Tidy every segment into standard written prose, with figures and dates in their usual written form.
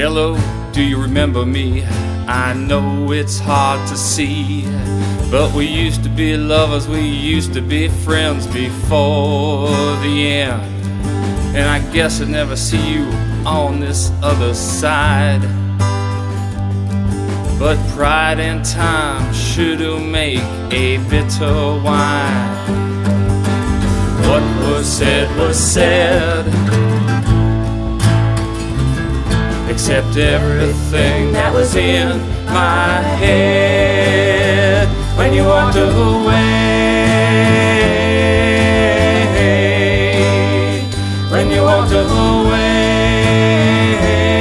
Hello, do you remember me? I know it's hard to see, but we used to be lovers, we used to be friends before the end. And I guess I'd never see you on this other side, but pride and time sure do make a bitter wine. What was said, except everything that was in my head when you walked away, when you walked away.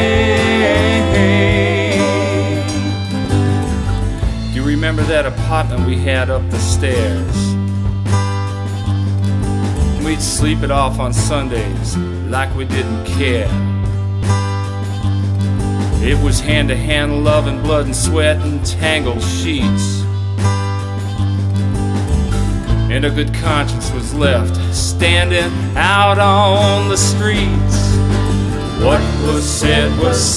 Do you remember that apartment we had up the stairs? We'd sleep it off on Sundays like we didn't care. It was hand-to-hand love and blood and sweat and tangled sheets, and a good conscience was left standing out on the streets. What was said,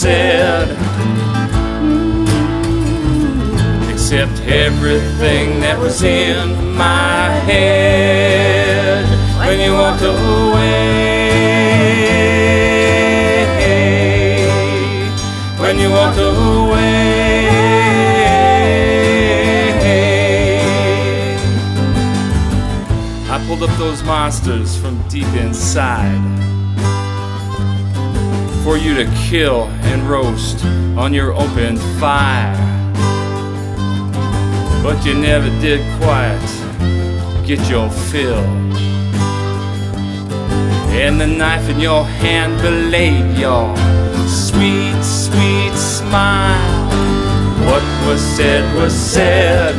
except everything that was in my head when you walked away. When you walked away, I pulled up those monsters from deep inside for you to kill and roast on your open fire. But you never did quite get your fill, and the knife in your hand belayed your sweet, sweet smile. What was said,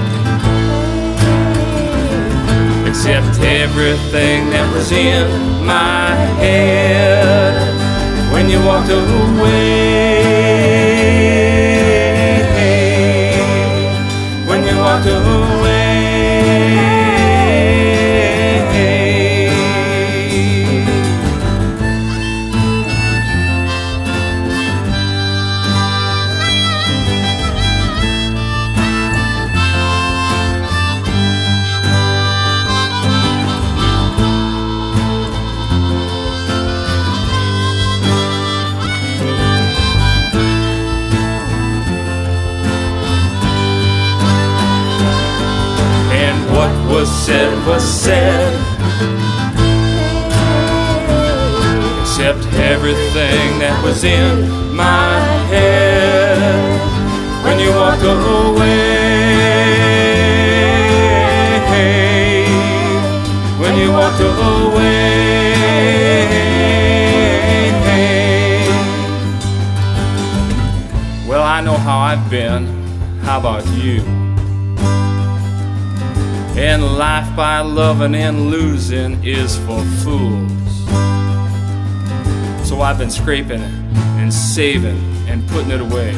except everything that was in my head when you walked away, when you walked away. What was said, except everything that was in my head when you walked away, when you walked away. Well, I know how I've been. How about you? And life by loving and losing is for fools. So I've been scraping and saving and putting it away,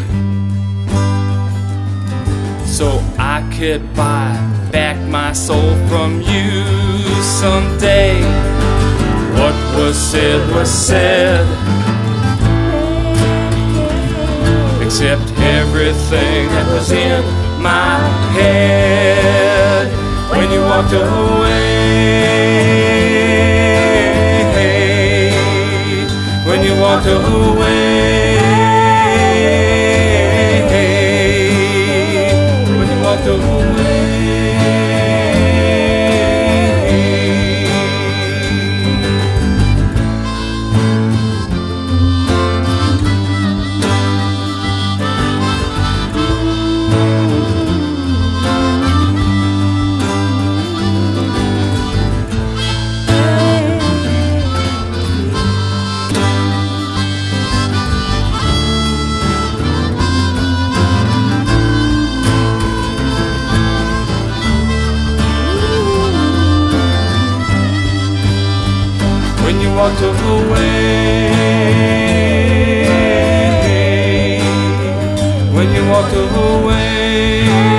so I could buy back my soul from you someday. What was said, except everything that was in my head when you walked away, when you walked away, when you walked away. When you walked away, when you walked away.